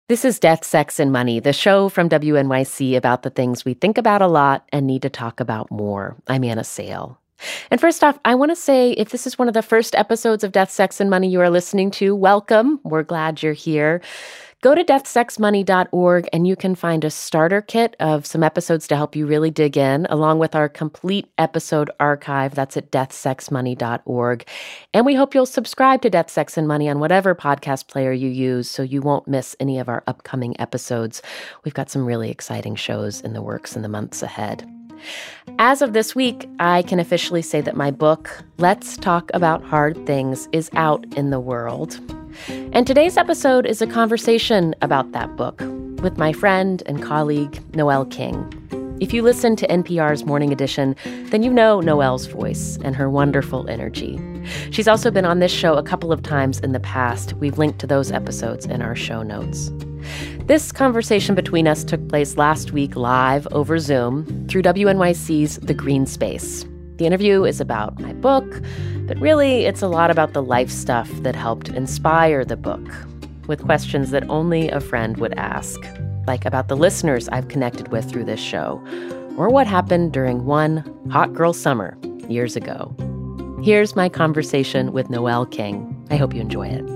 This is Death, Sex, and Money, the show from WNYC about the things we think about a lot and need to talk about more. I'm Anna Sale. And first off, I want to say if this is one of the first episodes of Death, Sex, and Money you are listening to, welcome. We're glad you're here. Go to deathsexmoney.org and you can find a starter kit of some episodes to help you really dig in, along with our complete episode archive. That's at deathsexmoney.org. And we hope you'll subscribe to Death, Sex, and Money on whatever podcast player you use so you won't miss any of our upcoming episodes. We've got some really exciting shows in the works in the months ahead. As of this week, I can officially say that my book, Let's Talk About Hard Things, is out in the world. And today's episode is a conversation about that book with my friend and colleague, Noel King. If you listen to NPR's Morning Edition, then you know Noel's voice and her wonderful energy. She's also been on this show a couple of times in the past. We've linked to those episodes in our show notes. This conversation between us took place last week live over Zoom through WNYC's The Green Space. The interview is about my book, but really it's a lot about the life stuff that helped inspire the book, with questions that only a friend would ask, like about the listeners I've connected with through this show, or what happened during one hot girl summer years ago. Here's my conversation with Noel King. I hope you enjoy it.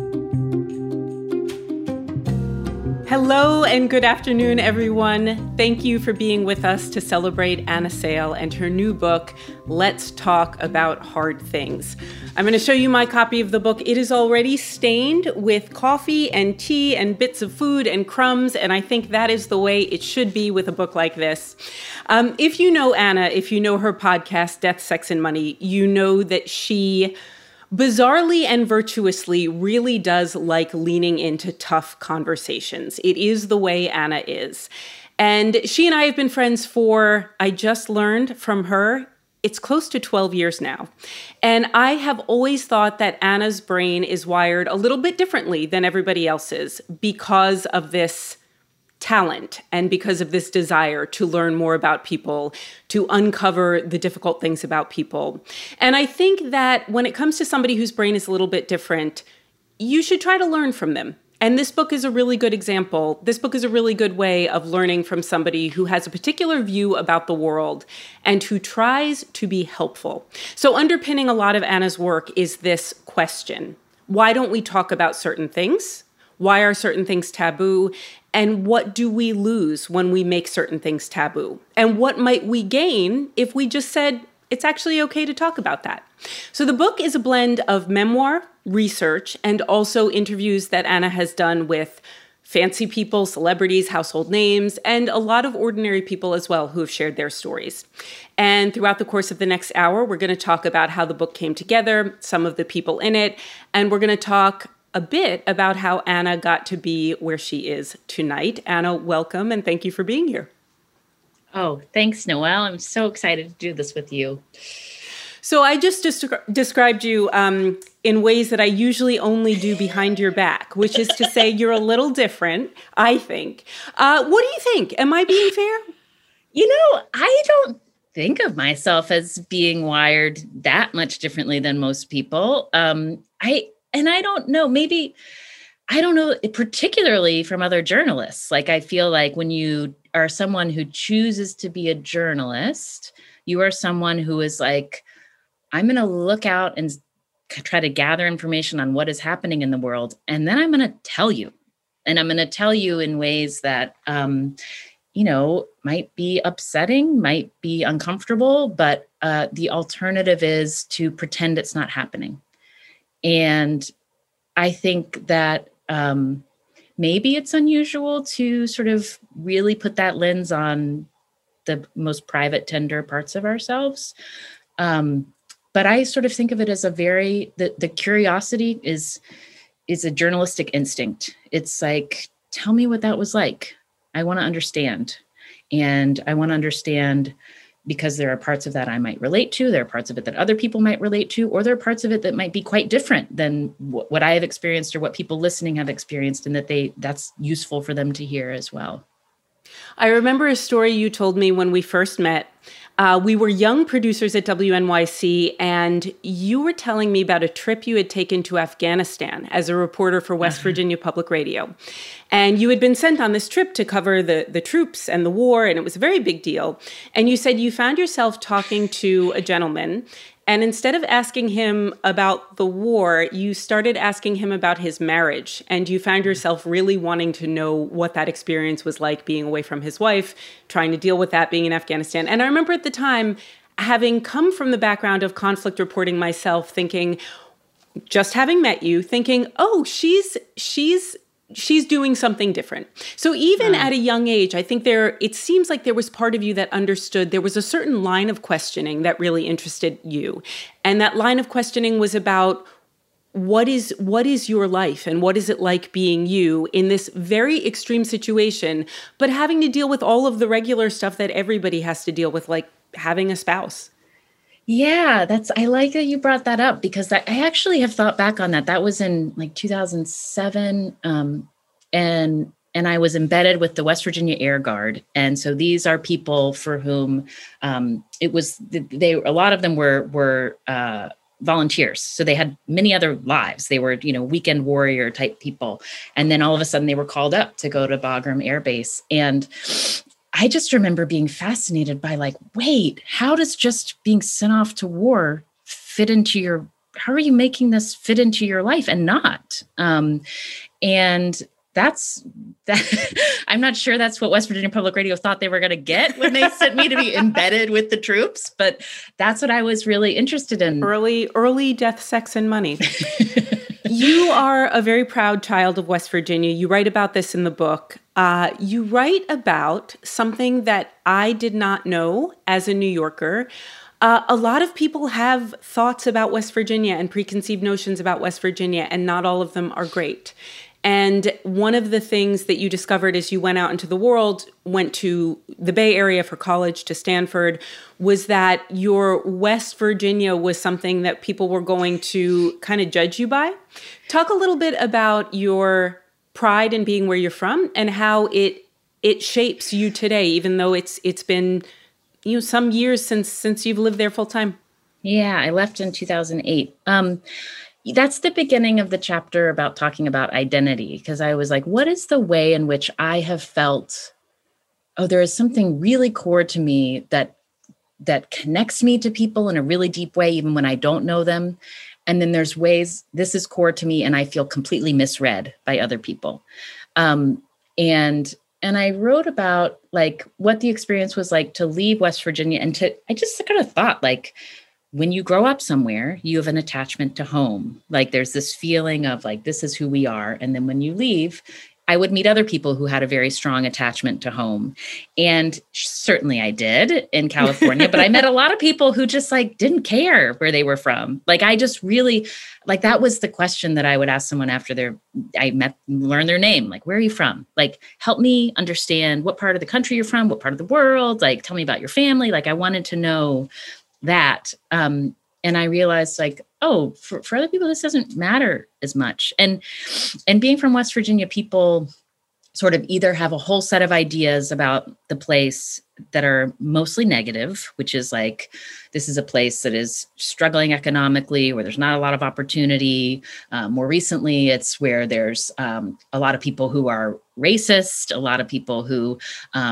Hello and good afternoon, everyone. Thank you for being with us to celebrate Anna Sale and her new book, Let's Talk About Hard Things. I'm going to show you my copy of the book. It is already stained with coffee and tea and bits of food and crumbs, and I think that is the way it should be with a book like this. If you know Anna, if you know her podcast, Death, Sex, and Money, you know that she bizarrely and virtuously really does like leaning into tough conversations. It is the way Anna is. And she and I have been friends for, I just learned from her, it's close to 12 years now. And I have always thought that Anna's brain is wired a little bit differently than everybody else's because of this talent and because of this desire to learn more about people, to uncover the difficult things about people. And I think that when it comes to somebody whose brain is a little bit different, you should try to learn from them. And this book is a really good example. This book is a really good way of learning from somebody who has a particular view about the world and who tries to be helpful. So underpinning a lot of Anna's work is this question: why don't we talk about certain things? Why are certain things taboo? And what do we lose when we make certain things taboo? And what might we gain if we just said, it's actually okay to talk about that? So the book is a blend of memoir, research, and also interviews that Anna has done with fancy people, celebrities, household names, and a lot of ordinary people as well who have shared their stories. And throughout the course of the next hour, we're going to talk about how the book came together, some of the people in it, and we're going to talk a bit about how Anna got to be where she is tonight. Anna, welcome, and thank you for being here. Oh, thanks, Noel. I'm so excited to do this with you. So I just described you in ways that I usually only do behind your back, which is to say you're a little different, I think. What do you think? Am I being fair? You know, I don't think of myself as being wired that much differently than most people. I don't know, maybe, I don't know, particularly from other journalists. Like, I feel like when you are someone who chooses to be a journalist, you are someone who is like, I'm going to look out and try to gather information on what is happening in the world. And then I'm going to tell you. And I'm going to tell you in ways that, might be upsetting, might be uncomfortable, but the alternative is to pretend it's not happening. And I think that maybe it's unusual to sort of really put that lens on the most private, tender parts of ourselves. But I sort of think of it as the curiosity is a journalistic instinct. It's like, tell me what that was like. I want to understand. And I want to understand because there are parts of that I might relate to, there are parts of it that other people might relate to, or there are parts of it that might be quite different than what I have experienced or what people listening have experienced, and that's useful for them to hear as well. I remember a story you told me when we first met. We were young producers at WNYC, and you were telling me about a trip you had taken to Afghanistan as a reporter for West Virginia Public Radio. And you had been sent on this trip to cover the troops and the war, and it was a very big deal. And you said you found yourself talking to a gentleman, and instead of asking him about the war, you started asking him about his marriage. And you found yourself really wanting to know what that experience was like being away from his wife, trying to deal with that being in Afghanistan. And I remember at the time, having come from the background of conflict reporting myself, thinking, just having met you, thinking, oh, she's doing something different. So even at a young age, I think it seems like there was part of you that understood there was a certain line of questioning that really interested you. And that line of questioning was about what is your life and what is it like being you in this very extreme situation, but having to deal with all of the regular stuff that everybody has to deal with, like having a spouse. Yeah, I like that you brought that up, because I actually have thought back on that. That was in like 2007. And I was embedded with the West Virginia Air Guard. And so these are people for whom a lot of them were volunteers. So they had many other lives. They were, weekend warrior type people. And then all of a sudden they were called up to go to Bagram Air Base. And I just remember being fascinated by like, wait, how does just being sent off to war fit into how are you making this fit into your life and not? And that's that. I'm not sure that's what West Virginia Public Radio thought they were going to get when they sent me to be embedded with the troops, but that's what I was really interested in. Early death, sex, and money. You are a very proud child of West Virginia. You write about this in the book. You write about something that I did not know as a New Yorker. A lot of people have thoughts about West Virginia and preconceived notions about West Virginia, and not all of them are great. And one of the things that you discovered as you went out into the world, went to the Bay Area for college, to Stanford, was that your West Virginia was something that people were going to kind of judge you by. Talk a little bit about your pride in being where you're from and how it shapes you today, even though it's been some years since you've lived there full time. Yeah, I left in 2008. That's the beginning of the chapter about talking about identity, because I was like, what is the way in which I have felt, there is something really core to me that connects me to people in a really deep way, even when I don't know them. And then there's ways this is core to me and I feel completely misread by other people. And I wrote about like what the experience was like to leave West Virginia, and I just kind of thought like, when you grow up somewhere, you have an attachment to home. Like there's this feeling of like, this is who we are. And then when you leave, I would meet other people who had a very strong attachment to home. And certainly I did in California, but I met a lot of people who just like didn't care where they were from. Like I just really, like that was the question that I would ask someone after learn their name. Like, where are you from? Like, help me understand what part of the country you're from, what part of the world, like, tell me about your family. Like I wanted to know that. And I realized like, oh, for other people, this doesn't matter as much. And being from West Virginia, people sort of either have a whole set of ideas about the place that are mostly negative, which is like, this is a place that is struggling economically, where there's not a lot of opportunity. More recently, it's where there's a lot of people who are racist, a lot of people who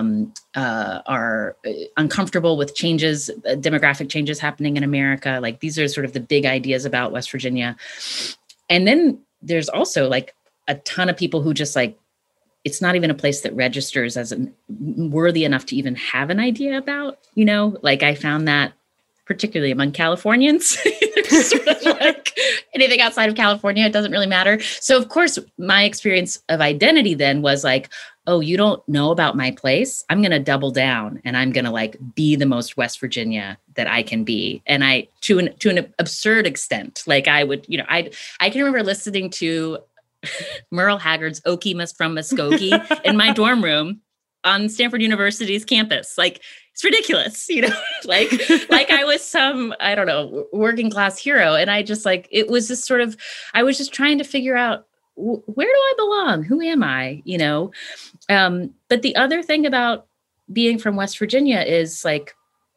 are uncomfortable with changes, demographic changes happening in America. Like these are sort of the big ideas about West Virginia. And then there's also like a ton of people who just like, it's not even a place that registers as worthy enough to even have an idea about, like I found that particularly among Californians, sort of like anything outside of California, it doesn't really matter. So of course, my experience of identity then was like, oh, you don't know about my place. I'm going to double down and I'm going to like be the most West Virginia that I can be. And to an absurd extent, like I would, I can remember listening to Merle Haggard's Okie from Muskogee in my dorm room on Stanford University's campus. Like, it's ridiculous, like I was some, I don't know, working class hero. And I just like, it was just sort of, I was just trying to figure out, where do I belong? Who am I? But the other thing about being from West Virginia is like,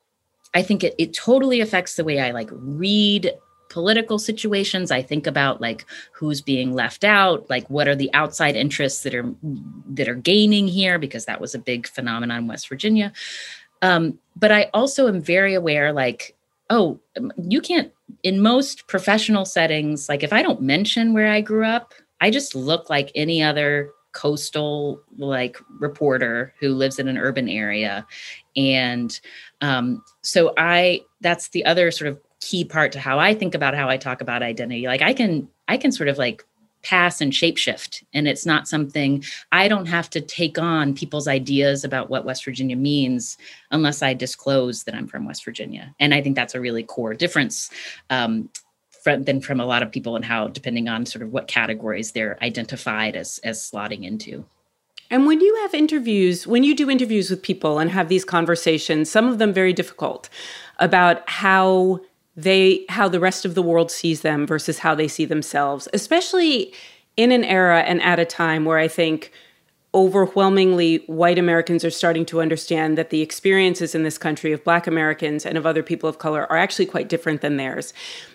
I think it totally affects the way I like read political situations. I think about like who's being left out, like what are the outside interests that are gaining here, because that was a big phenomenon in West Virginia. But I also am very aware, like, oh, you can't, in most professional settings, like if I don't mention where I grew up, I just look like any other coastal like reporter who lives in an urban area. And so that's the other sort of key part to how I think about how I talk about identity. Like I can sort of like pass and shapeshift, and it's not something, I don't have to take on people's ideas about what West Virginia means unless I disclose that I'm from West Virginia. And I think that's a really core difference than from a lot of people, and how, depending on sort of what categories they're identified as slotting into. And when you do interviews with people and have these conversations, some of them very difficult, about how the rest of the world sees them versus how they see themselves, especially in an era and at a time where I think overwhelmingly white Americans are starting to understand that the experiences in this country of Black Americans and of other people of color are actually quite different than theirs.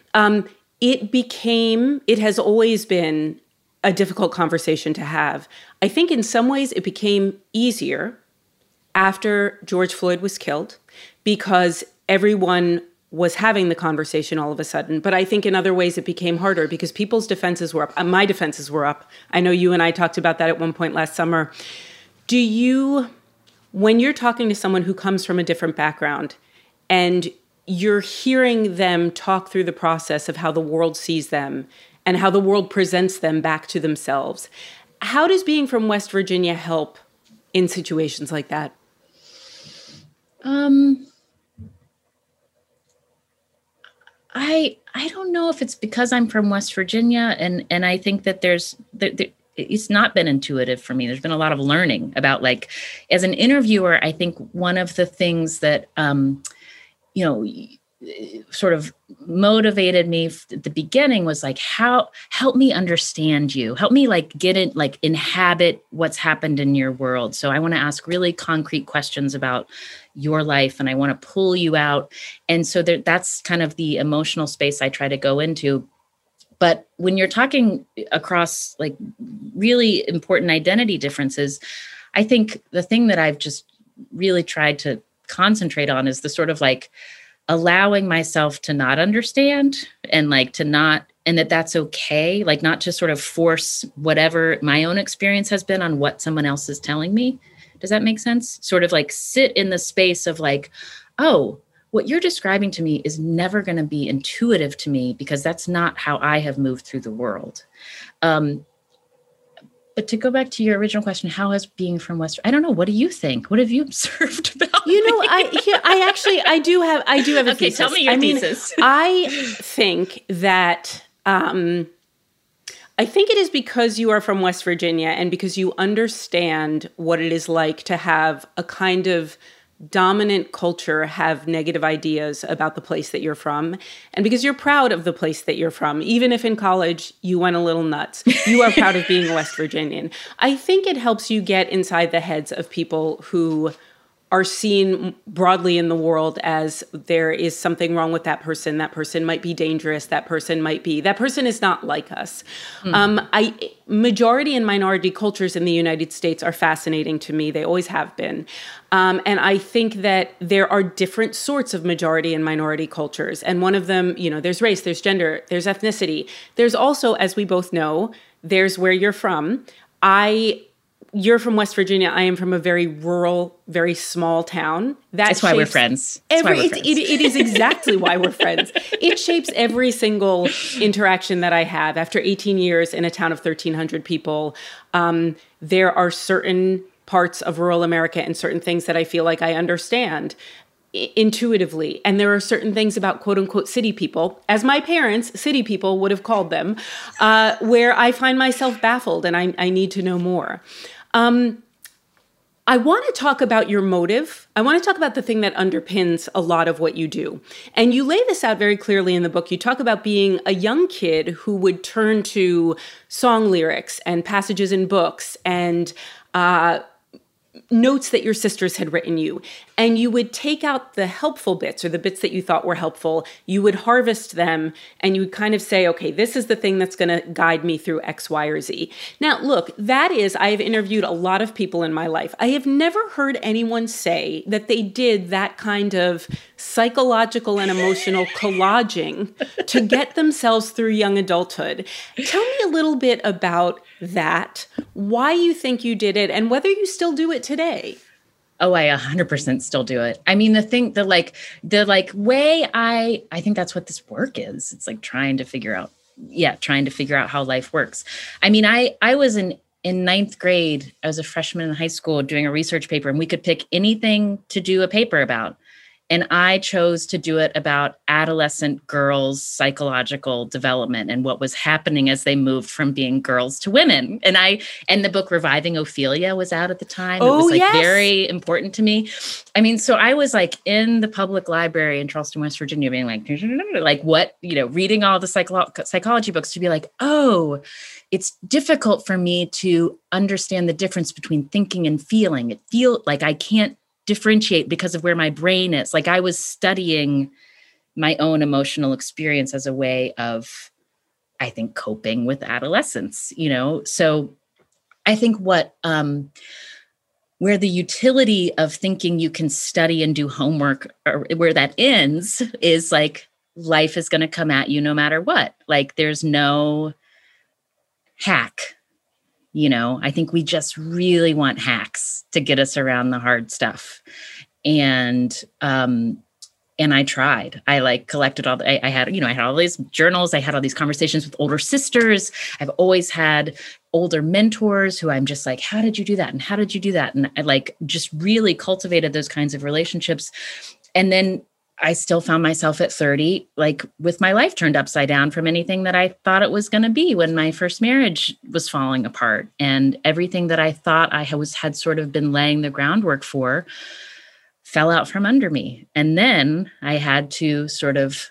It has always been a difficult conversation to have. I think in some ways it became easier after George Floyd was killed because everyone was having the conversation all of a sudden. But I think in other ways it became harder because people's defenses were up. My defenses were up. I know you and I talked about that at one point last summer. When you're talking to someone who comes from a different background and you're hearing them talk through the process of how the world sees them and how the world presents them back to themselves, how does being from West Virginia help in situations like that? I don't know if it's because I'm from West Virginia, and I think that it's not been intuitive for me. There's been a lot of learning about, like, as an interviewer, I think one of the things that, sort of motivated me at the beginning was like, help me understand you, help me like get it, like inhabit what's happened in your world. So I want to ask really concrete questions about your life, and I want to pull you out. And so that's kind of the emotional space I try to go into. But when you're talking across like really important identity differences, I think the thing that I've just really tried to concentrate on is the sort of like allowing myself to not understand, and like to not, and that's okay, like not to sort of force whatever my own experience has been on what someone else is telling me. Does that make sense? Sort of like sit in the space of like, oh, what you're describing to me is never going to be intuitive to me because that's not how I have moved through the world. But to go back to your original question, how has being from West, I don't know. What do you think? What have you observed about me? I do have a okay, thesis. Tell me your thesis. I think that, I think it is because you are from West Virginia and because you understand what it is like to have a kind of dominant culture have negative ideas about the place that you're from, and because you're proud of the place that you're from, even if in college you went a little nuts, you are proud of being a West Virginian. I think it helps you get inside the heads of people who are seen broadly in the world as there is something wrong with that person might be dangerous, that person is not like us. Majority and minority cultures in the United States are fascinating to me. They always have been. And I think that there are different sorts of majority and minority cultures. And one of them, there's race, there's gender, there's ethnicity. There's also, as we both know, there's where you're from. You're from West Virginia. I am from a very rural, very small town. That's why we're friends. It is exactly why we're friends. It shapes every single interaction that I have. After 18 years in a town of 1,300 people, there are certain parts of rural America and certain things that I feel like I understand intuitively. And there are certain things about quote unquote city people, as my parents, city people would have called them, where I find myself baffled and I need to know more. I want to talk about your motive. I want to talk about the thing that underpins a lot of what you do. And you lay this out very clearly in the book. You talk about being a young kid who would turn to song lyrics and passages in books and notes that your sisters had written you, and you would take out the helpful bits or the bits that you thought were helpful. You would harvest them and you would kind of say, okay, this is the thing that's going to guide me through X, Y, or Z. Now, look, I've interviewed a lot of people in my life. I have never heard anyone say that they did that kind of psychological and emotional collaging to get themselves through young adulthood. Tell me a little bit about that, why you think you did it, and whether you still do it today. Oh, I 100% still do it. I mean, the way I think that's what this work is. It's like trying to figure out how life works. I mean, I was in ninth grade. I was a freshman in high school doing a research paper, and we could pick anything to do a paper about. And I chose to do it about adolescent girls' psychological development and what was happening as they moved from being girls to women. And the book Reviving Ophelia was out at the time. Oh, it was yes. Very important to me. I mean, so I was in the public library in Charleston, West Virginia, being what, reading all the psychology books to be like, oh, it's difficult for me to understand the difference between thinking and feeling. It feels like I can't differentiate because of where my brain is. Like I was studying my own emotional experience as a way of, I think, coping with adolescence, So I think where the utility of thinking you can study and do homework, or where that ends, is like life is going to come at you no matter what. Like there's no hack. I think we just really want hacks to get us around the hard stuff. And I tried. I collected I had all these journals. I had all these conversations with older sisters. I've always had older mentors who I'm just like, how did you do that? And how did you do that? And I just really cultivated those kinds of relationships. And then I still found myself at 30, with my life turned upside down from anything that I thought it was going to be when my first marriage was falling apart. And everything that I thought I had sort of been laying the groundwork for fell out from under me. And then I had to sort of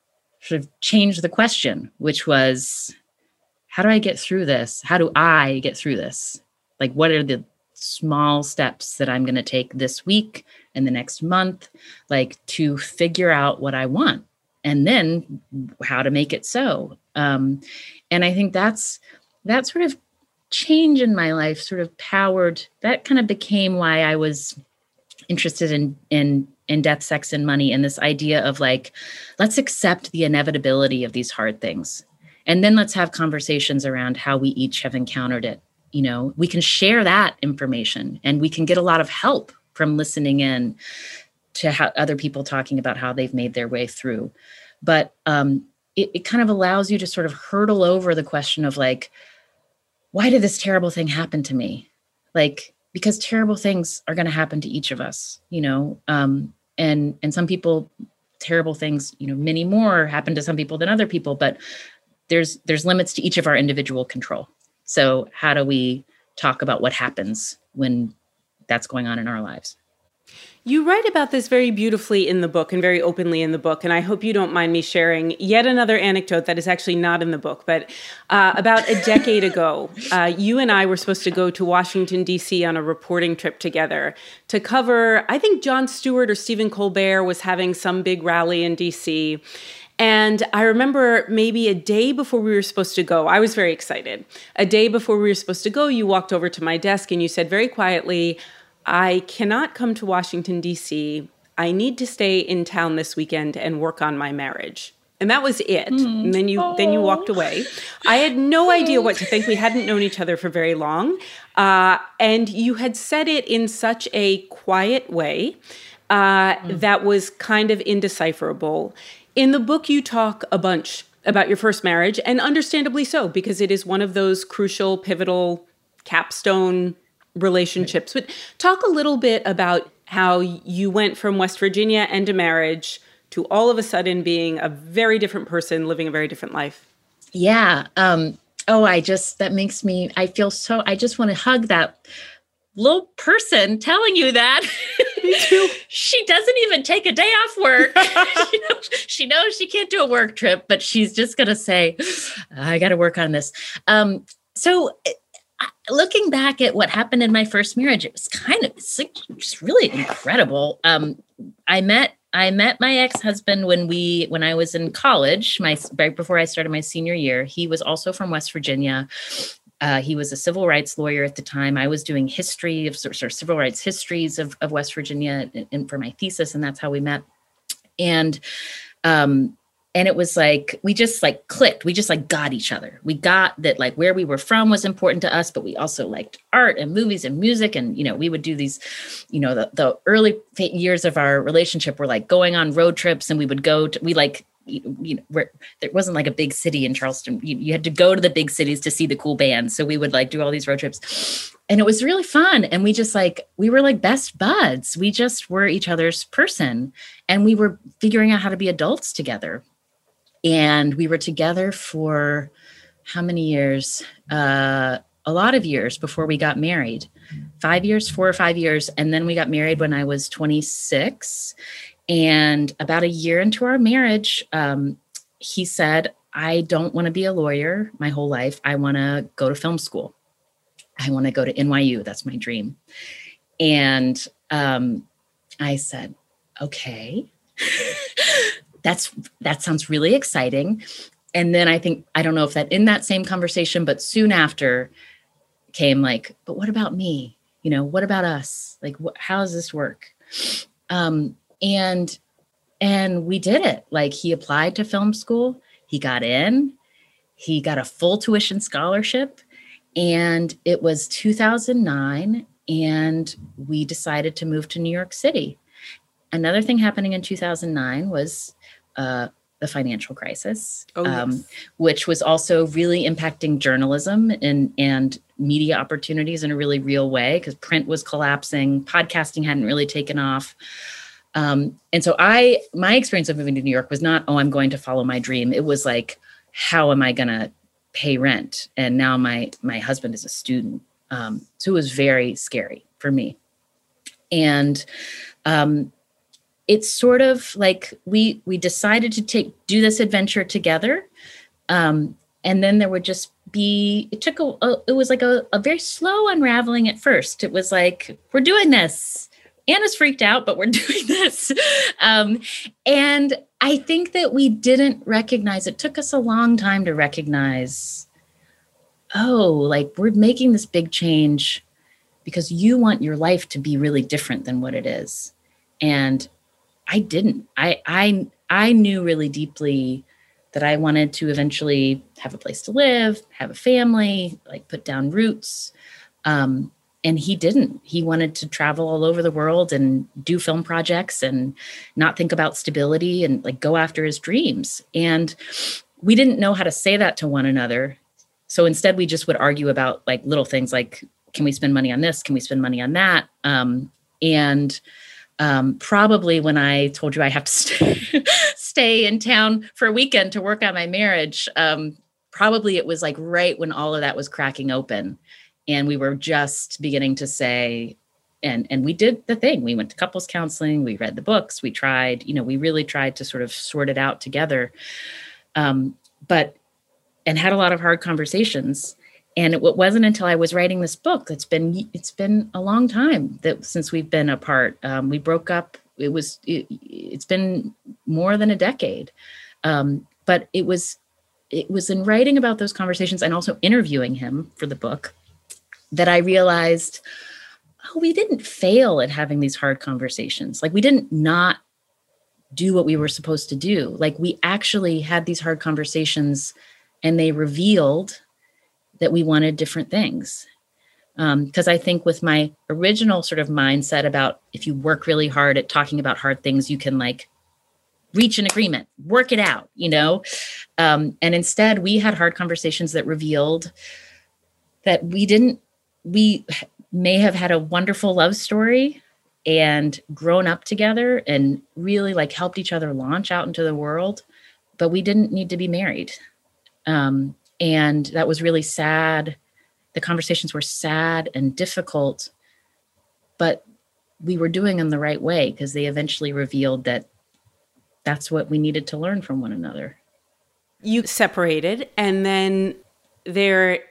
change the question, which was, how do I get through this? How do I get through this? What are the small steps that I'm going to take this week and the next month, to figure out what I want, and then how to make it so. And I think that sort of change in my life sort of powered, that kind of became why I was interested in Death, Sex, and Money, and this idea of let's accept the inevitability of these hard things. And then let's have conversations around how we each have encountered it. We can share that information, and we can get a lot of help from listening in to how other people talking about how they've made their way through. But it kind of allows you to sort of hurdle over the question of why did this terrible thing happen to me? Because terrible things are going to happen to each of us, and some people, terrible things, many more happen to some people than other people, but there's limits to each of our individual control. So how do we talk about what happens when that's going on in our lives? You write about this very beautifully in the book and very openly in the book, and I hope you don't mind me sharing yet another anecdote that is actually not in the book. But about a decade ago, you and I were supposed to go to Washington, D.C. on a reporting trip together to cover, I think Jon Stewart or Stephen Colbert was having some big rally in D.C., and I remember maybe a day before we were supposed to go, I was very excited. A day before we were supposed to go, you walked over to my desk and you said very quietly, I cannot come to Washington, D.C. I need to stay in town this weekend and work on my marriage. And that was it. And then you walked away. I had no idea what to think. We hadn't known each other for very long. And you had said it in such a quiet way that was kind of indecipherable. In the book, you talk a bunch about your first marriage, and understandably so, because it is one of those crucial, pivotal, capstone relationships. But talk a little bit about how you went from West Virginia and a marriage to all of a sudden being a very different person, living a very different life. Yeah. I just want to hug that little person telling you that. Me too. She doesn't even take a day off work. She knows she can't do a work trip, but she's just going to say, I got to work on this. So looking back at what happened in my first marriage, it was it's like just really incredible. I met my ex-husband when I was in college, right before I started my senior year. He was also from West Virginia. He was a civil rights lawyer at the time. I was doing history of sort of civil rights histories of West Virginia for my thesis, and that's how we met. And it was like, we just like clicked. We just like got each other. We got that like where we were from was important to us, but we also liked art and movies and music. And, we would do these, the early years of our relationship were like going on road trips, and we would go to, where there wasn't like a big city in Charleston. You had to go to the big cities to see the cool bands. So we would like do all these road trips, and it was really fun. And we were like best buds. We just were each other's person, and we were figuring out how to be adults together. And we were together for how many years? A lot of years before we got married. 4 or 5 years. And then we got married when I was 26. And about a year into our marriage, he said, I don't want to be a lawyer my whole life. I want to go to film school. I want to go to NYU. That's my dream. And I said, okay. That sounds really exciting. And then I don't know if that in that same conversation, but soon after came like, but what about me? What about us? Like, how does this work? And we did it. Like, he applied to film school. He got in, he got a full tuition scholarship, and it was 2009. And we decided to move to New York City. Another thing happening in 2009 was the financial crisis, which was also really impacting journalism and media opportunities in a really real way, because print was collapsing, podcasting hadn't really taken off. And so my experience of moving to New York was not, I'm going to follow my dream. It was like, how am I going to pay rent? And now my husband is a student. So it was very scary for me. And it's sort of like we decided to do this adventure together. And then there would just be, it was like a very slow unraveling at first. It was like, we're doing this. Anna's freaked out, but we're doing this. And I think that we didn't recognize, it took us a long time to recognize, like we're making this big change because you want your life to be really different than what it is. And I didn't. I knew really deeply that I wanted to eventually have a place to live, have a family, like put down roots. And he didn't. He wanted to travel all over the world and do film projects and not think about stability and like go after his dreams. And we didn't know how to say that to one another. So instead, we just would argue about like little things like, can we spend money on this? Can we spend money on that? Probably when I told you I have to stay in town for a weekend to work on my marriage, probably it was like right when all of that was cracking open. And we were just beginning to say, and we did the thing. We went to couples counseling. We read the books. We tried, we really tried to sort of sort it out together. And had a lot of hard conversations. And it wasn't until I was writing this book, it's been a long time since we've been apart. We broke up. It's been more than a decade. But it was in writing about those conversations and also interviewing him for the book that I realized, we didn't fail at having these hard conversations. Like we didn't not do what we were supposed to do. Like we actually had these hard conversations, and they revealed that we wanted different things. Because I think with my original sort of mindset about if you work really hard at talking about hard things, you can like reach an agreement, work it out, and instead we had hard conversations that revealed that we may have had a wonderful love story and grown up together and really like helped each other launch out into the world, but we didn't need to be married. And that was really sad. The conversations were sad and difficult, but we were doing them the right way because they eventually revealed that that's what we needed to learn from one another. You separated, and then there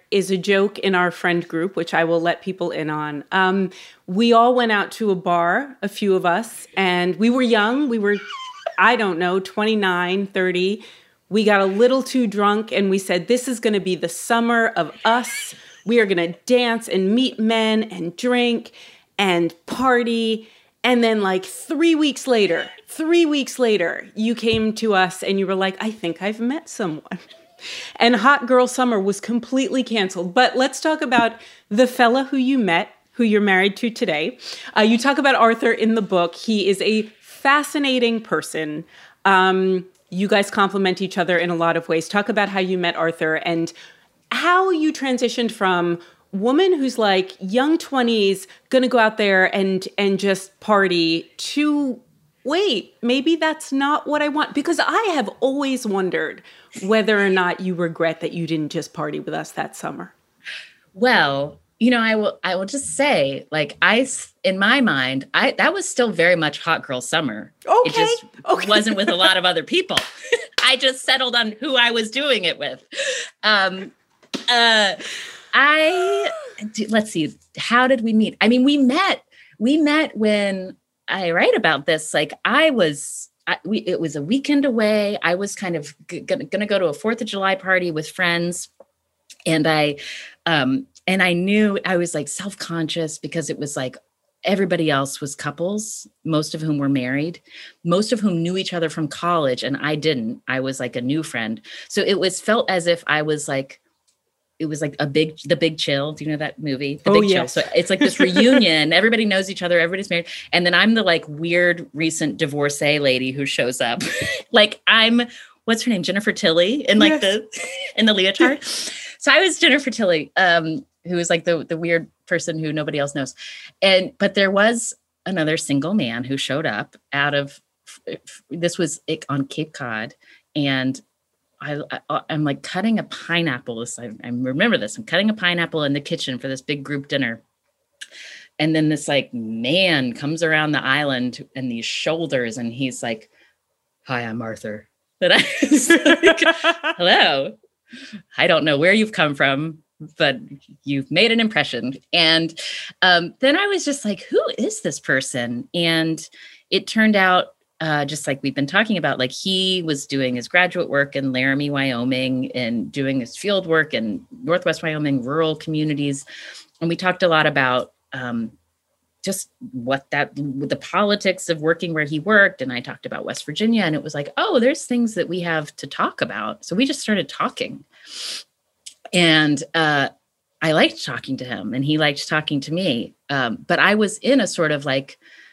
is a joke in our friend group, which I will let people in on. We all went out to a bar, a few of us, and we were young. We were, I don't know, 29, 30. We got a little too drunk and we said, this is going to be the summer of us. We are going to dance and meet men and drink and party. And then like 3 weeks later, you came to us and you were like, I think I've met someone. And Hot Girl Summer was completely canceled. But let's talk about the fella who you met, who you're married to today. You talk about Arthur in the book. He is a fascinating person. You guys complement each other in a lot of ways. Talk about how you met Arthur and how you transitioned from woman who's like young 20s, going to go out there and just party to, wait, maybe that's not what I want. Because I have always wondered whether or not you regret that you didn't just party with us that summer. Well, I will just say, like, in my mind, that was still very much Hot Girl Summer. Okay. It just wasn't with a lot of other people. I just settled on who I was doing it with. Let's see, how did we meet? I mean, we met when I write about this. Like, it was a weekend away. I was kind of going to go to a 4th of July party with friends, and I knew I was like self-conscious because it was like everybody else was couples, most of whom were married, most of whom knew each other from college, and I didn't. I was like a new friend. So felt as if I was like, it was like The Big Chill. Do you know that movie? The Big Chill. So it's like this reunion. Everybody knows each other. Everybody's married. And then I'm the like weird recent divorcee lady who shows up. Like what's her name? Jennifer Tilly in like in the leotard. So I was Jennifer Tilly, who was like the weird person who nobody else knows. But there was another single man who showed up this was on Cape Cod. And I'm like cutting a pineapple. I remember this. I'm cutting a pineapple in the kitchen for this big group dinner. And then this like man comes around the island and these shoulders, and he's like, "Hi, I'm Arthur." And I was like, "Hello. I don't know where you've come from, but you've made an impression." And then I was just like, who is this person? And it turned out, just like we've been talking about, like he was doing his graduate work in Laramie, Wyoming, and doing his field work in Northwest Wyoming, rural communities. And we talked a lot about just the politics of working where he worked. And I talked about West Virginia, and it was like, oh, there's things that we have to talk about. So we just started talking. And I liked talking to him, and he liked talking to me. But I was in a sort of like,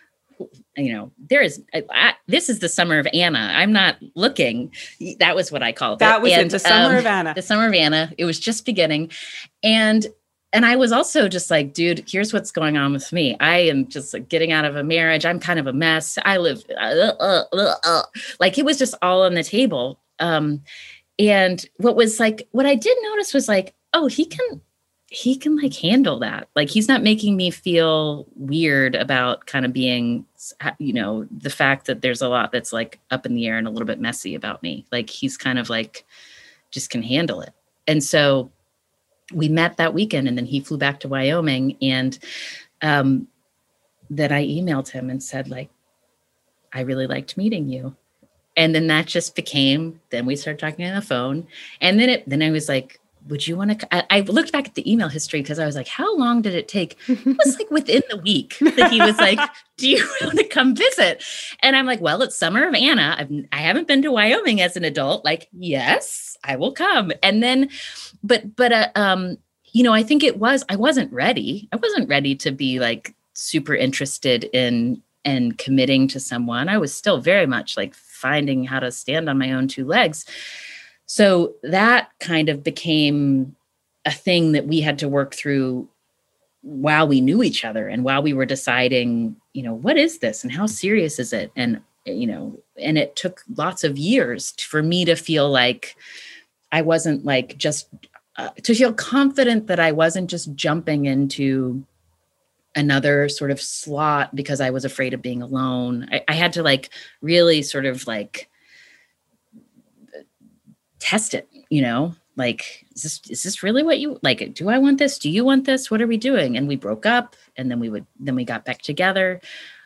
this is the summer of Anna. I'm not looking. That was what I called it. That was it, the summer of Anna. The summer of Anna. It was just beginning. And I was also just like, dude, here's what's going on with me. I am just like getting out of a marriage. I'm kind of a mess. I live, like it was just all on the table. And what I did notice was like, oh, he can like handle that. Like he's not making me feel weird about kind of being, the fact that there's a lot that's like up in the air and a little bit messy about me. Like he's kind of like, just can handle it. And so we met that weekend, and then he flew back to Wyoming, and then I emailed him and said, like, I really liked meeting you. And then that just became, then we started talking on the phone. And then I was like, would you want to, I looked back at the email history because I was like, how long did it take? It was like within the week that he was like, do you want to come visit? And I'm like, well, it's summer of Anna. I haven't been to Wyoming as an adult. Like, yes, I will come. And then, I think I wasn't ready. I wasn't ready to be like super interested in and committing to someone. I was still very much like finding how to stand on my own two legs. So that kind of became a thing that we had to work through while we knew each other and while we were deciding, what is this and how serious is it? And, and it took lots of years for me to feel like I wasn't like just to feel confident that I wasn't just jumping into another sort of slot because I was afraid of being alone. I had to like really sort of like test it, like, is this really what you like? Do I want this? Do you want this? What are we doing? And we broke up, and then we got back together.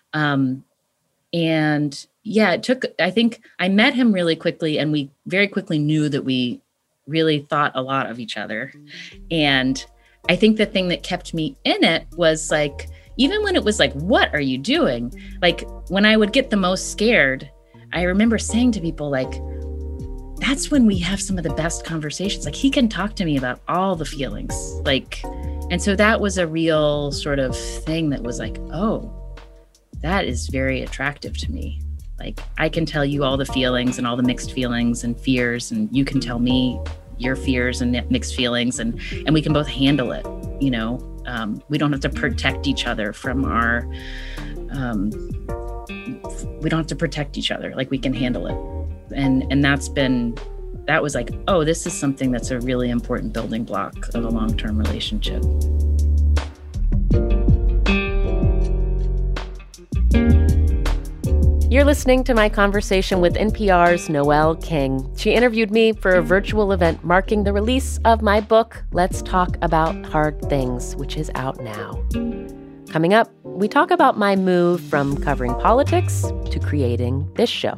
And yeah, I think I met him really quickly, and we very quickly knew that we really thought a lot of each other. And I think the thing that kept me in it was like, even when it was like, what are you doing? Like, when I would get the most scared, I remember saying to people, like, that's when we have some of the best conversations. Like, he can talk to me about all the feelings. Like, and so that was a real sort of thing that was like, oh, that is very attractive to me. Like, I can tell you all the feelings and all the mixed feelings and fears, and you can tell me your fears and mixed feelings, and we can both handle it. We don't have to protect each other from our, we don't have to protect each other. Like, we can handle it. And that was like, oh, this is something that's a really important building block of a long-term relationship. You're listening to my conversation with NPR's Noel King. She interviewed me for a virtual event marking the release of my book, Let's Talk About Hard Things, which is out now. Coming up, we talk about my move from covering politics to creating this show.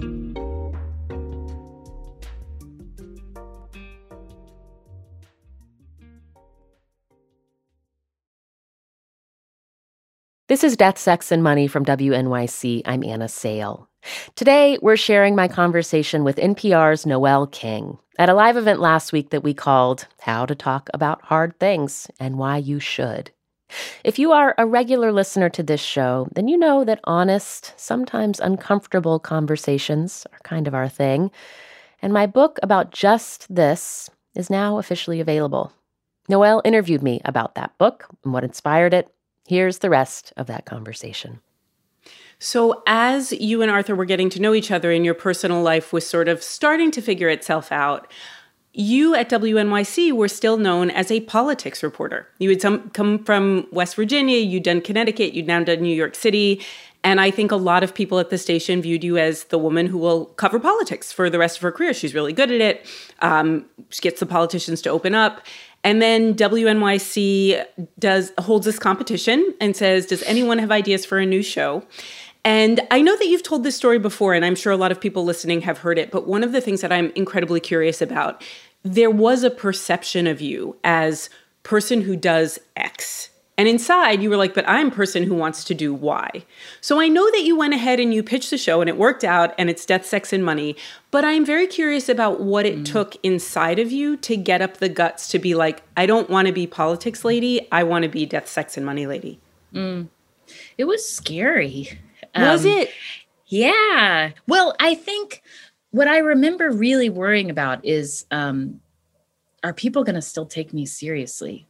This is Death, Sex, and Money from WNYC. I'm Anna Sale. Today, we're sharing my conversation with NPR's Noel King at a live event last week that we called How to Talk About Hard Things and Why You Should. If you are a regular listener to this show, then you know that honest, sometimes uncomfortable conversations are kind of our thing. And my book about just this is now officially available. Noel interviewed me about that book and what inspired it. Here's the rest of that conversation. So as you and Arthur were getting to know each other and your personal life was sort of starting to figure itself out, you at WNYC were still known as a politics reporter. You had come from West Virginia, you'd done Connecticut, you'd now done New York City. And I think a lot of people at the station viewed you as the woman who will cover politics for the rest of her career. She's really good at it. She gets the politicians to open up. And then WNYC holds this competition and says, does anyone have ideas for a new show? And I know that you've told this story before, and I'm sure a lot of people listening have heard it. But one of the things that I'm incredibly curious about, there was a perception of you as person who does X. And inside, you were like, but I'm a person who wants to do Y. So I know that you went ahead and you pitched the show and it worked out and it's Death, Sex, and Money. But I'm very curious about what it took inside of you to get up the guts to be like, I don't want to be politics lady. I want to be Death, Sex, and Money lady. It was scary. Was it? Yeah. Well, I think what I remember really worrying about is, are people going to still take me seriously?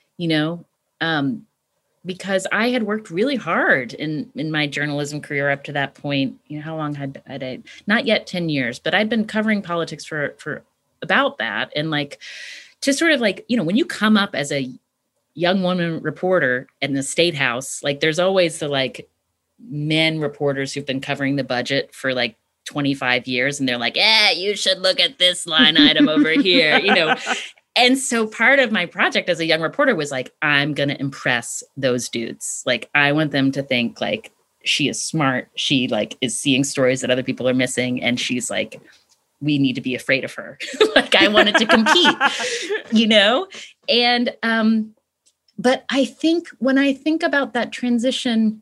Because I had worked really hard in my journalism career up to that point. How long had I? Not yet 10 years, but I'd been covering politics for about that. And like, to sort of like, when you come up as a young woman reporter in the State House, like there's always the like men reporters who've been covering the budget for like 25 years. And they're like, you should look at this line item over here, And so part of my project as a young reporter was like, I'm going to impress those dudes. Like, I want them to think like she is smart. She like is seeing stories that other people are missing. And she's like, we need to be afraid of her. Like, I wanted to compete, And, but I think when I think about that transition,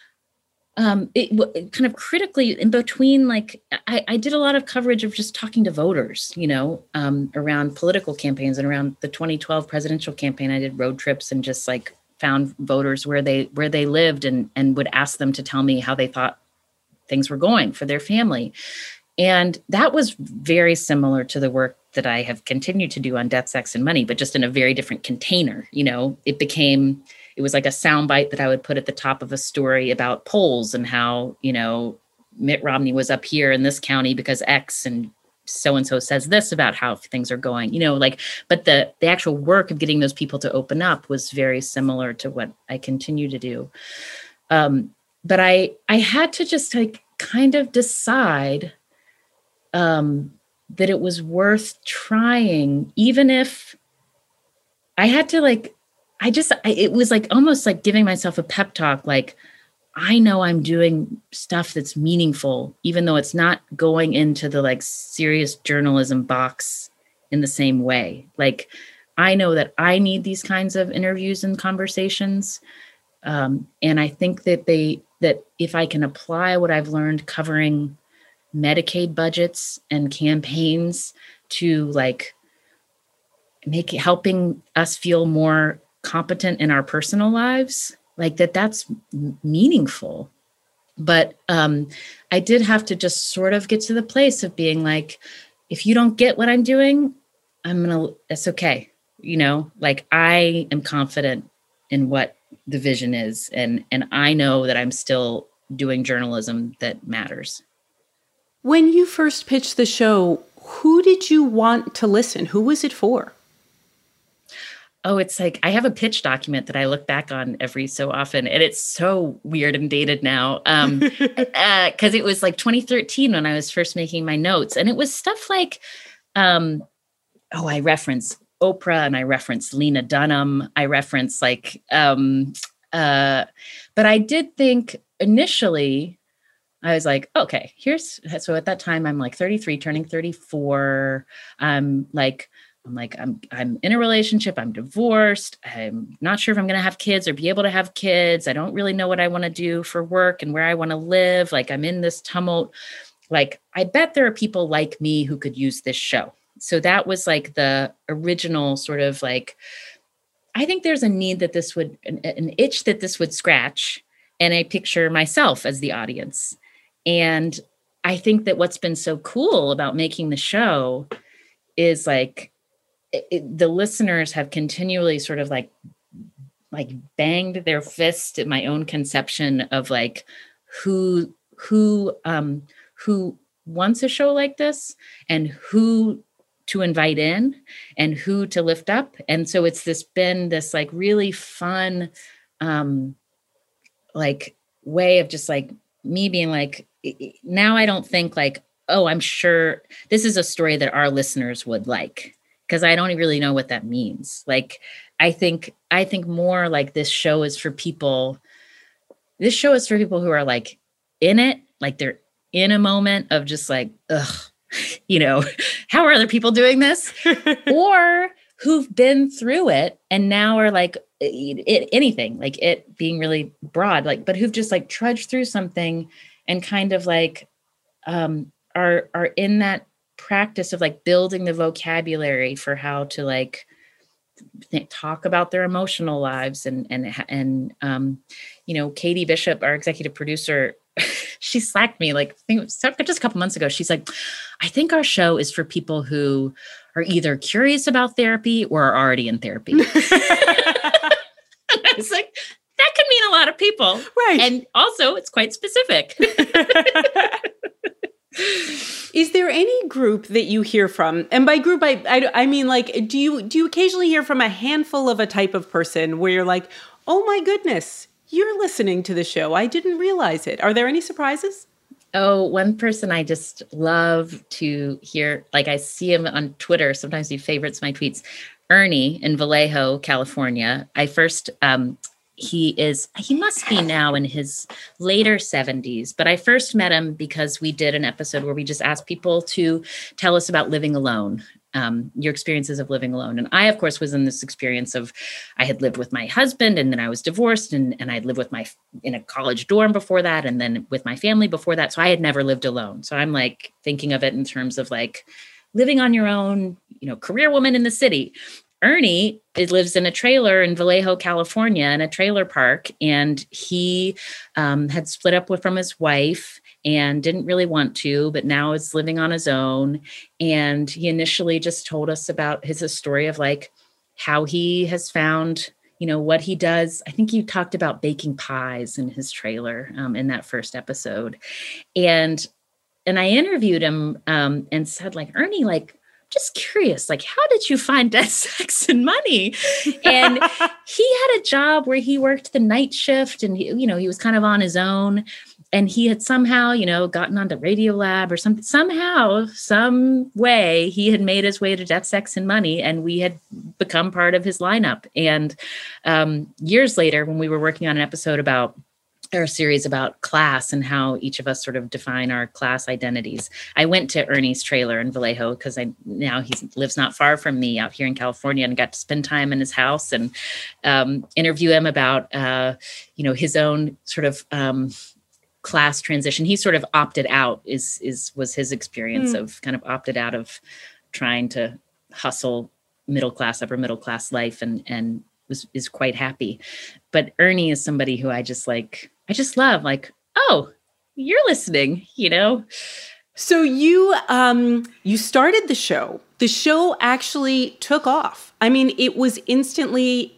it kind of critically in between, like I did a lot of coverage of just talking to voters, around political campaigns, and around the 2012 presidential campaign. I did road trips and just like found voters where they lived and would ask them to tell me how they thought things were going for their family. And that was very similar to the work that I have continued to do on Death, Sex, and Money, but just in a very different container. It was like a soundbite that I would put at the top of a story about polls and how, Mitt Romney was up here in this county because X and so-and-so says this about how things are going, but the actual work of getting those people to open up was very similar to what I continue to do. But I had to just like kind of decide that it was worth trying, even if I had to it was like almost like giving myself a pep talk. Like, I know I'm doing stuff that's meaningful, even though it's not going into the like serious journalism box in the same way. Like, I know that I need these kinds of interviews and conversations. And I think that if I can apply what I've learned covering Medicaid budgets and campaigns to like helping us feel more competent in our personal lives, like that's meaningful. But I did have to just sort of get to the place of being like, if you don't get what I'm doing, it's okay. Like, I am confident in what the vision is. And I know that I'm still doing journalism that matters. When you first pitched the show, who did you want to listen? Who was it for? Oh, it's like, I have a pitch document that I look back on every so often, and it's so weird and dated now. Because it was like 2013 when I was first making my notes. And it was stuff like, I reference Oprah and I reference Lena Dunham. I reference but I did think initially, I was like, okay, so at that time I'm like 33, turning 34. I'm in a relationship. I'm divorced. I'm not sure if I'm going to have kids or be able to have kids. I don't really know what I want to do for work and where I want to live. Like, I'm in this tumult. Like, I bet there are people like me who could use this show. So that was like the original sort of like, I think there's a need that this would, an itch that this would scratch. And I picture myself as the audience. And I think that what's been so cool about making the show is like, the listeners have continually sort of like banged their fist at my own conception of like who wants a show like this and who to invite in and who to lift up. And so it's been this like really fun like way of just like me being like, now I don't think like, oh, I'm sure this is a story that our listeners would like. Because I don't really know what that means. Like, I think more like this show is for people who are like in it, like they're in a moment of just like, ugh, how are other people doing this? Or who've been through it and now are like anything, like it being really broad, like, but who've just like trudged through something and kind of like are in that practice of like building the vocabulary for how to like talk about their emotional lives and Katie Bishop, our executive producer, she slacked me like I think it was just a couple months ago. She's like, I think our show is for people who are either curious about therapy or are already in therapy. I was like, that could mean a lot of people, right? And also it's quite specific. Is there any group that you hear from? And by group, I mean, like, do you occasionally hear from a handful of a type of person where you're like, oh my goodness, you're listening to the show. I didn't realize it. Are there any surprises? Oh, one person I just love to hear, like I see him on Twitter. Sometimes he favorites my tweets. Ernie in Vallejo, California. He must be now in his later 70s, but I first met him because we did an episode where we just asked people to tell us about living alone, your experiences of living alone. And I, of course, was in this experience of, I had lived with my husband and then I was divorced and I'd lived in a college dorm before that. And then with my family before that. So I had never lived alone. So I'm like thinking of it in terms of like living on your own, career woman in the city. Ernie lives in a trailer in Vallejo, California, in a trailer park. And he had split up from his wife and didn't really want to, but now is living on his own. And he initially just told us about his story of like how he has found, what he does. I think he talked about baking pies in his trailer in that first episode. And I interviewed him and said like, Ernie, like, just curious, like, how did you find Death, Sex, and Money? And he had a job where he worked the night shift and he was kind of on his own. and he had somehow, gotten onto Radiolab or something. Somehow, some way, he had made his way to Death, Sex, and Money, and we had become part of his lineup. And years later, when we were working on an episode or a series about class and how each of us sort of define our class identities, I went to Ernie's trailer in Vallejo because now he lives not far from me out here in California, and got to spend time in his house and interview him about his own sort of class transition. He sort of opted out was his experience of kind of opted out of trying to hustle upper middle class life, and is quite happy. But Ernie is somebody who I just love, oh, you're listening, So you started the show. The show actually took off. I mean, it was an instant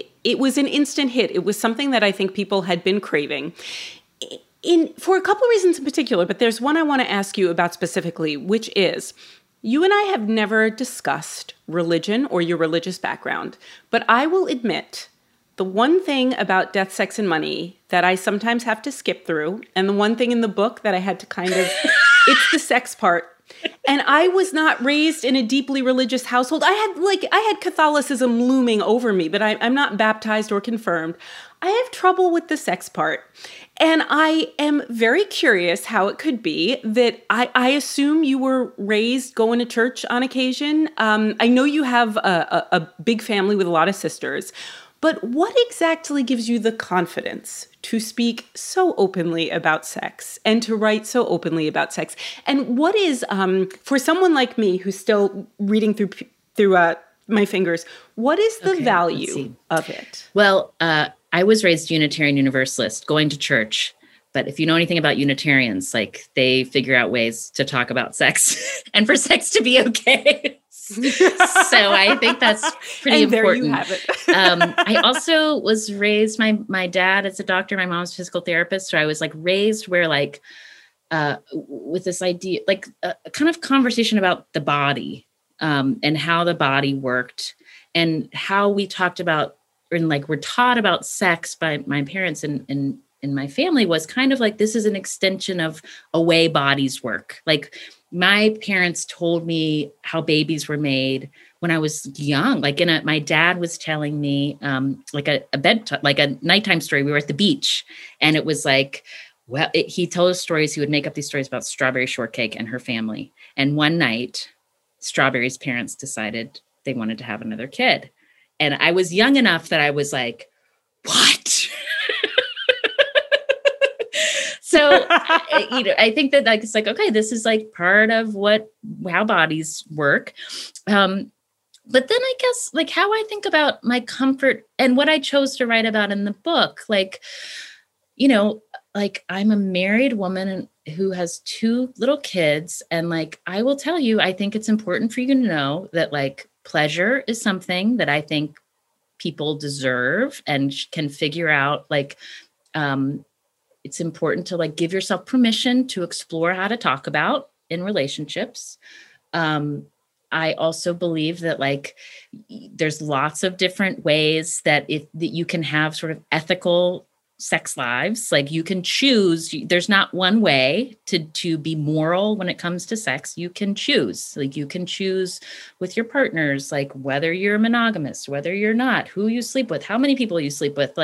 hit. It was something that I think people had been craving for a couple of reasons in particular, but there's one I want to ask you about specifically, which is, you and I have never discussed religion or your religious background, but I will admit the one thing about Death, Sex, and Money that I sometimes have to skip through, and the one thing in the book that I had to it's the sex part. And I was not raised in a deeply religious household. I had Catholicism looming over me, but I'm not baptized or confirmed. I have trouble with the sex part. And I am very curious how it could be that I assume you were raised going to church on occasion. I know you have a big family with a lot of sisters. But what exactly gives you the confidence to speak so openly about sex and to write so openly about sex? And what is, for someone like me who's still reading through my fingers, what is the value of it? Well, I was raised Unitarian Universalist, going to church. But if you know anything about Unitarians, they figure out ways to talk about sex and for sex to be okay. So I think that's pretty important. There you have it. I also was raised, my dad is a doctor, my mom's a physical therapist. So I was raised where with this idea, a kind of conversation about the body and how the body worked and how we talked about, and were taught about sex by my parents and my family was kind of this is an extension of a way bodies work. My parents told me how babies were made when I was young. My dad was telling me a nighttime story. We were at the beach, and it was he told us stories. He would make up these stories about Strawberry Shortcake and her family. And one night, Strawberry's parents decided they wanted to have another kid. And I was young enough that I was like, what? So, I think that it's okay, this is part of how bodies work. But then I guess how I think about my comfort and what I chose to write about in the book, I'm a married woman who has 2 little kids. And I will tell you, I think it's important for you to know that pleasure is something that I think people deserve and can figure out. It's important to give yourself permission to explore how to talk about in relationships. I also believe that there's lots of different ways that you can have sort of ethical sex lives. You can choose, there's not one way to be moral when it comes to sex. You can choose, you can choose with your partners, whether you're monogamous, whether you're not, who you sleep with, how many people you sleep with,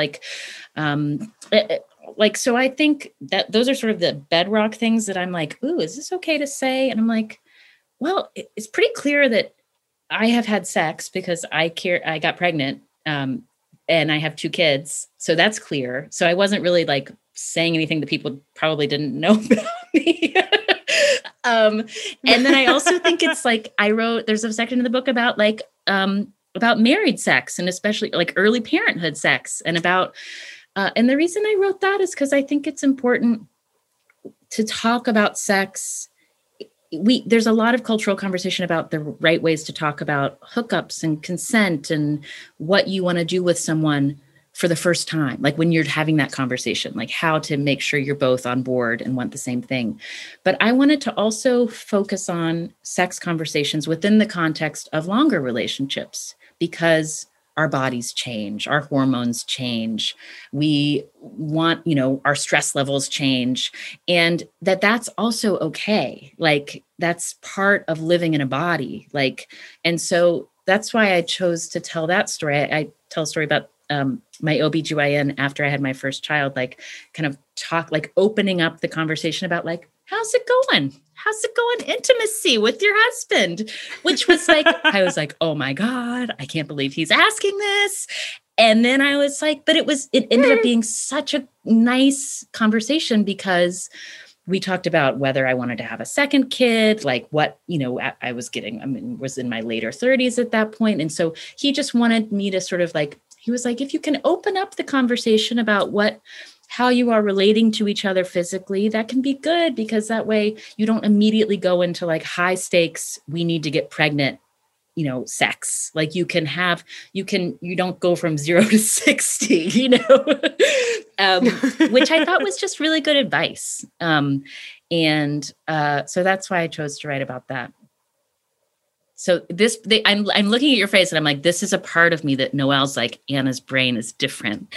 so I think that those are sort of the bedrock things that I'm ooh, is this okay to say? And I'm well, it's pretty clear that I have had sex because I got pregnant, and I have 2 kids. So that's clear. So I wasn't really saying anything that people probably didn't know about me. And then I also think it's there's a section in the book about married sex, and especially early parenthood sex, and about, and the reason I wrote that is because I think it's important to talk about sex. There's a lot of cultural conversation about the right ways to talk about hookups and consent and what you want to do with someone for the first time, when you're having that conversation, how to make sure you're both on board and want the same thing. But I wanted to also focus on sex conversations within the context of longer relationships, because our bodies change, our hormones change. We want, our stress levels change, and that's also okay. Like, that's part of living in a body. Like, and so that's why I chose to tell that story. I tell a story about my OBGYN after I had my first child, like kind of opening up the conversation about like, how's it going? How's it going? Intimacy with your husband, which was like, I was like, oh my God, I can't believe he's asking this. And then I was like, but it ended up being such a nice conversation because we talked about whether I wanted to have a second kid, like what, I was was in my later 30s at that point. And so he just wanted me to sort of like, he was like, if you can open up the conversation about how you are relating to each other physically, that can be good, because that way you don't immediately go into like high stakes, we need to get pregnant, sex. Like you don't go from 0 to 60, which I thought was just really good advice. So that's why I chose to write about that. So I'm looking at your face and I'm like, this is a part of me that Noelle's like, Anna's brain is different.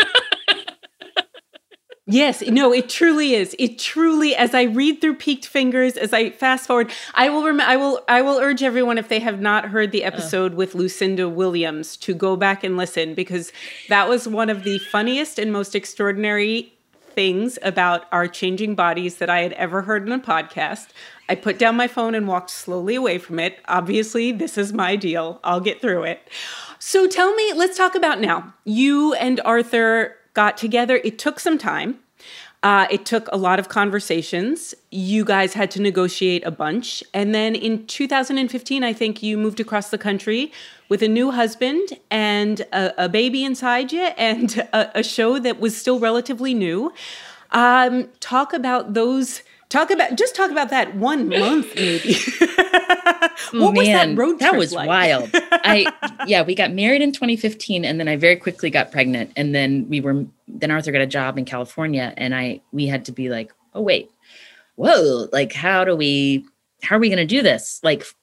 Yes, no, it truly is. It truly, as I read through Peaked Fingers, as I fast forward, I will urge everyone, if they have not heard the episode with Lucinda Williams, to go back and listen, because that was one of the funniest and most extraordinary things about our changing bodies that I had ever heard in a podcast. I put down my phone and walked slowly away from it. Obviously, this is my deal. I'll get through it. So tell me, let's talk about now. You and Arthur got together. It took some time. It took a lot of conversations. You guys had to negotiate a bunch. And then in 2015, I think you moved across the country with a new husband and a baby inside you and a show that was still relatively new. Talk about that 1 month, maybe. What was that road trip That was like? wild. We got married in 2015, and then I very quickly got pregnant. And then Arthur got a job in California, and we had to be like, oh wait, whoa, like how are we going to do this?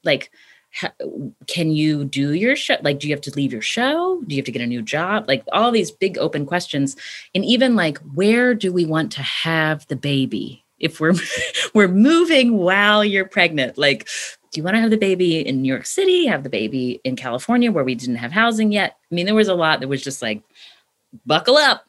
Can you do your show? Like, do you have to leave your show? Do you have to get a new job? Like all these big open questions. And even like, where do we want to have the baby? If we're moving while you're pregnant, like, do you want to have the baby in New York City, have the baby in California where we didn't have housing yet? I mean, there was a lot that was just like, buckle up.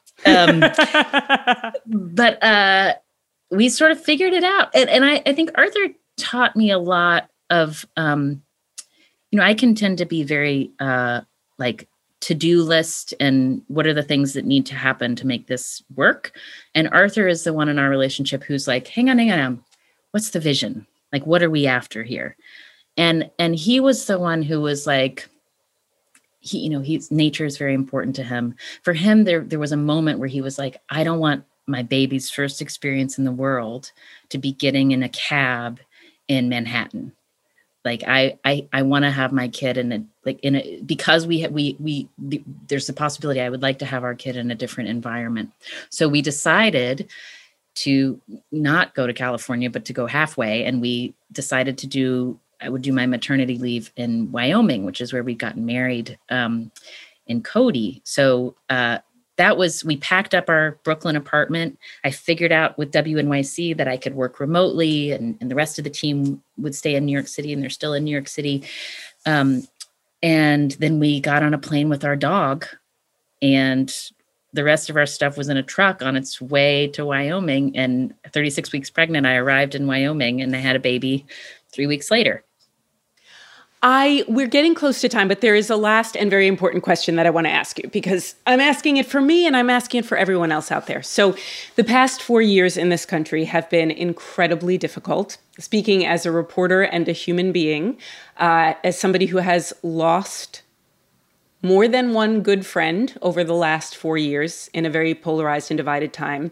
But we sort of figured it out. And I think Arthur taught me a lot of, I can tend to be very like to-do list and what are the things that need to happen to make this work. And Arthur is the one in our relationship who's like, hang on. What's the vision? Like, what are we after here? And he was the one who was like, nature is very important to him. For him, there was a moment where he was like, I don't want my baby's first experience in the world to be getting in a cab in Manhattan. Like I want to have my kid because there's the possibility I would like to have our kid in a different environment. So we decided to not go to California, but to go halfway. And we decided I would do my maternity leave in Wyoming, which is where we got married in Cody. So we packed up our Brooklyn apartment. I figured out with WNYC that I could work remotely and the rest of the team would stay in New York City, and they're still in New York City. And then we got on a plane with our dog, and the rest of our stuff was in a truck on its way to Wyoming. And 36 weeks pregnant, I arrived in Wyoming and I had a baby 3 weeks later. We're getting close to time, but there is a last and very important question that I want to ask you, because I'm asking it for me and I'm asking it for everyone else out there. So the past 4 years in this country have been incredibly difficult. Speaking as a reporter and a human being, as somebody who has lost more than one good friend over the last 4 years in a very polarized and divided time,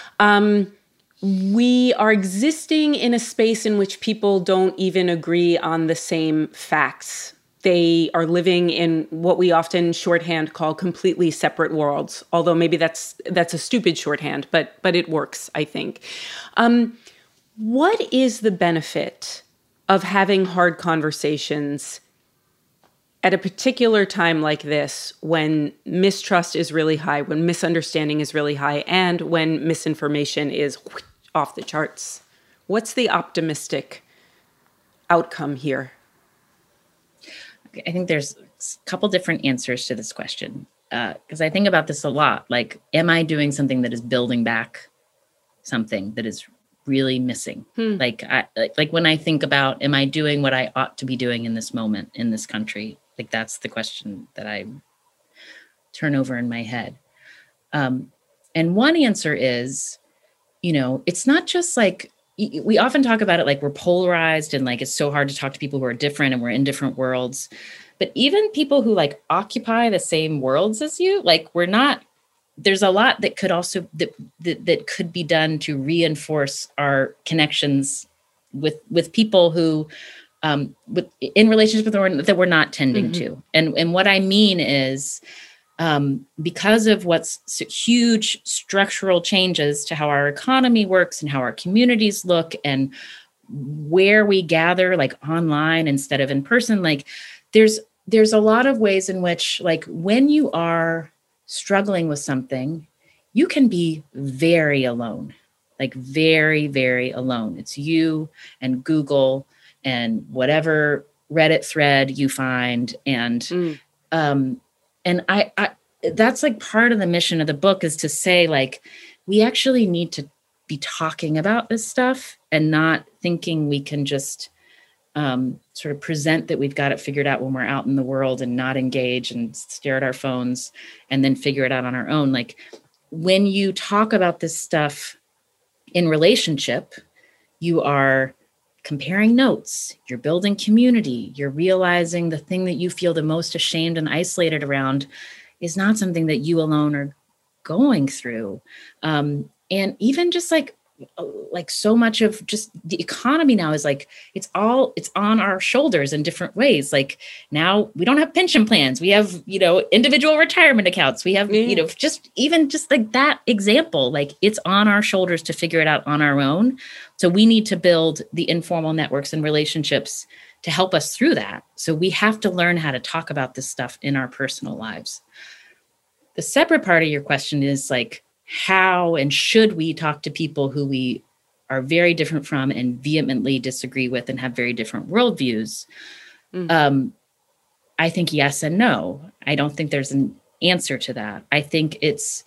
we are existing in a space in which people don't even agree on the same facts. They are living in what we often shorthand call completely separate worlds, although maybe that's a stupid shorthand, but it works, I think. What is the benefit of having hard conversations At a particular time like this, when mistrust is really high, when misunderstanding is really high, and when misinformation is off the charts, what's the optimistic outcome here? I think there's a couple different answers to this question, because I think about this a lot. Like, am I doing something that is building back something that is really missing? Like when I think about, am I doing what I ought to be doing in this moment in this country? Like, that's the question that I turn over in my head. And one answer is, it's not just like, we often talk about it like we're polarized and like it's so hard to talk to people who are different and we're in different worlds. But even people who like occupy the same worlds as you, like there's a lot that could also that could be done to reinforce our connections with people who in relationships that we're not tending to. And what I mean is, because of what's huge structural changes to how our economy works and how our communities look and where we gather, like online instead of in person, like there's a lot of ways in which, like, when you are struggling with something, you can be very alone, like very, very alone. It's you and Google and whatever Reddit thread you find. And I that's like part of the mission of the book, is to say, like, we actually need to be talking about this stuff and not thinking we can just sort of present that we've got it figured out when we're out in the world and not engage and stare at our phones and then figure it out on our own. Like, when you talk about this stuff in relationship, you are comparing notes, you're building community, you're realizing the thing that you feel the most ashamed and isolated around is not something that you alone are going through. And even just like so much of just the economy now is like, it's on our shoulders in different ways. Like, now we don't have pension plans. We have, individual retirement accounts. We have, just like that example, like, it's on our shoulders to figure it out on our own. So we need to build the informal networks and relationships to help us through that. So we have to learn how to talk about this stuff in our personal lives. The separate part of your question is like, how and should we talk to people who we are very different from and vehemently disagree with and have very different worldviews? I think yes and no. I don't think there's an answer to that. I think it's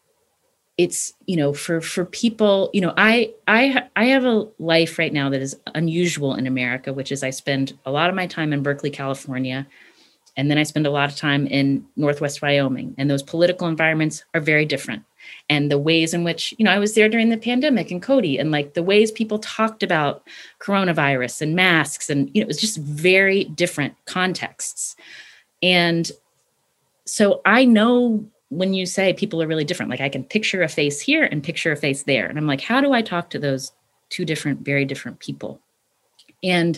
for people, I have a life right now that is unusual in America, which is I spend a lot of my time in Berkeley, California, and then I spend a lot of time in Northwest Wyoming, and those political environments are very different. And the ways in which, I was there during the pandemic in Cody, and like the ways people talked about coronavirus and masks, and, it was just very different contexts. And so I know when you say people are really different, like I can picture a face here and picture a face there. And I'm like, how do I talk to those two different, very different people? And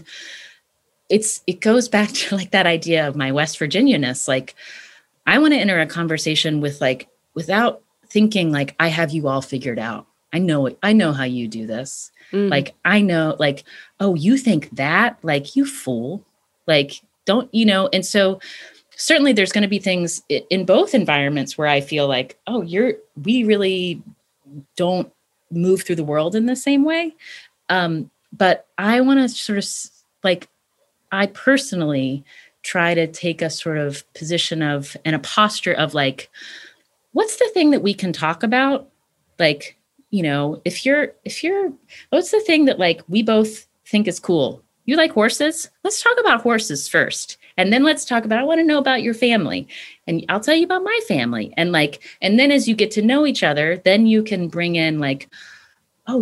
it goes back to like that idea of my West Virginia-ness. Like, I want to enter a conversation with like, without thinking like, I have you all figured out. I know how you do this. Like, I know, like, oh, you think that, like, you fool, like, don't, and so certainly there's going to be things in both environments where I feel like, oh, we really don't move through the world in the same way. But I want to sort of like, I personally try to take a sort of position of, and a posture of like, what's the thing that we can talk about? Like, what's the thing that like we both think is cool? You like horses? Let's talk about horses first. And then let's talk about, I want to know about your family. And I'll tell you about my family. And like, and then as you get to know each other, then you can bring in like, oh,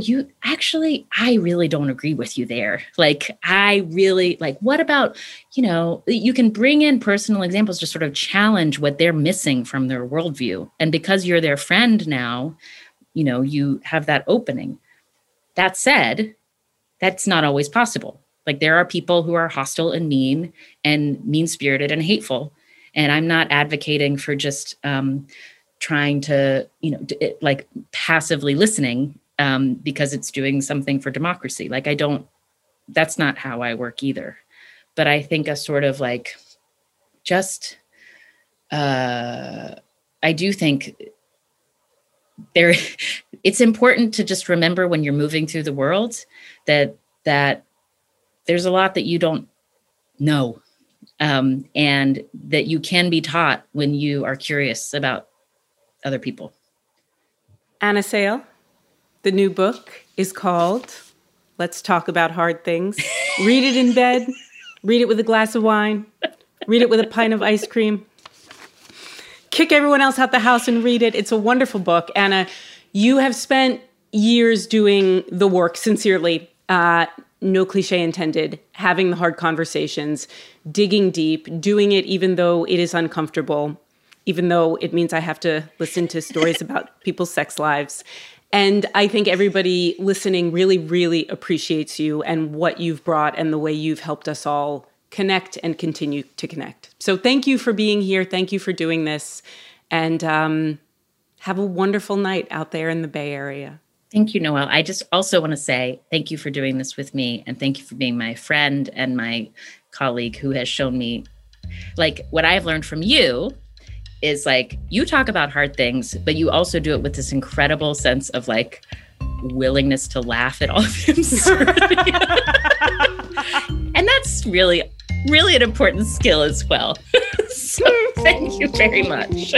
I really don't agree with you there. Like, I really, like, what about, you can bring in personal examples to sort of challenge what they're missing from their worldview. And because you're their friend now, you have that opening. That said, that's not always possible. Like, there are people who are hostile and mean-spirited and hateful. And I'm not advocating for just trying to, like passively listening because it's doing something for democracy. Like, that's not how I work either. But I think a sort of like just, I do think it's important to just remember when you're moving through the world that there's a lot that you don't know, and that you can be taught when you are curious about other people. Anna Sale, the new book is called Let's Talk About Hard Things. Read it in bed, read it with a glass of wine, read it with a pint of ice cream. Kick everyone else out the house and read it. It's a wonderful book. Anna, you have spent years doing the work, sincerely, no cliche intended, having the hard conversations, digging deep, doing it even though it is uncomfortable, even though it means I have to listen to stories about people's sex lives. And I think everybody listening really, really appreciates you and what you've brought and the way you've helped us all connect and continue to connect. So thank you for being here. Thank you for doing this. And have a wonderful night out there in the Bay Area. Thank you, Noelle. I just also want to say thank you for doing this with me. And thank you for being my friend and my colleague who has shown me, like, what I've learned from you is, like, you talk about hard things, but you also do it with this incredible sense of, like, willingness to laugh at all of the absurdity. And that's really an important skill as well. So thank you very much.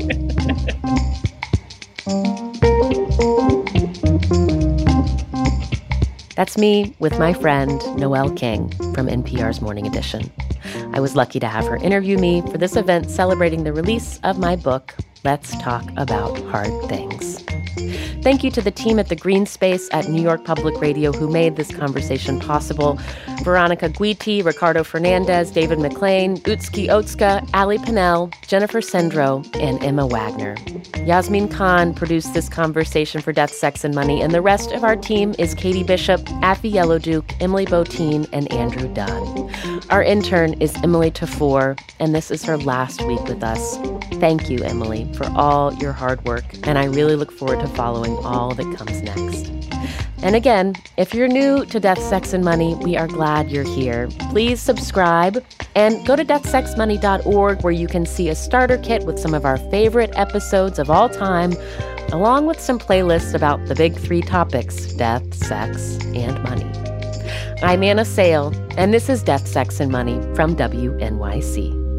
That's me with my friend, Noelle King, from NPR's Morning Edition. I was lucky to have her interview me for this event celebrating the release of my book, Let's Talk About Hard Things. Thank you to the team at the Green Space at New York Public Radio who made this conversation possible. Veronica Guiti, Ricardo Fernandez, David McLean, Utski Otska, Ali Pinnell, Jennifer Sendro, and Emma Wagner. Yasmin Khan produced this conversation for Death, Sex, and Money, and the rest of our team is Katie Bishop, Affy Yellowduke, Emily Botine, and Andrew Dunn. Our intern is Emily Tafour, and this is her last week with us. Thank you, Emily, for all your hard work, and I really look forward to following all that comes next. And again, if you're new to Death, Sex, and Money, we are glad you're here. Please subscribe and go to deathsexmoney.org where you can see a starter kit with some of our favorite episodes of all time, along with some playlists about the big three topics, death, sex, and money. I'm Anna Sale, and this is Death, Sex, and Money from WNYC.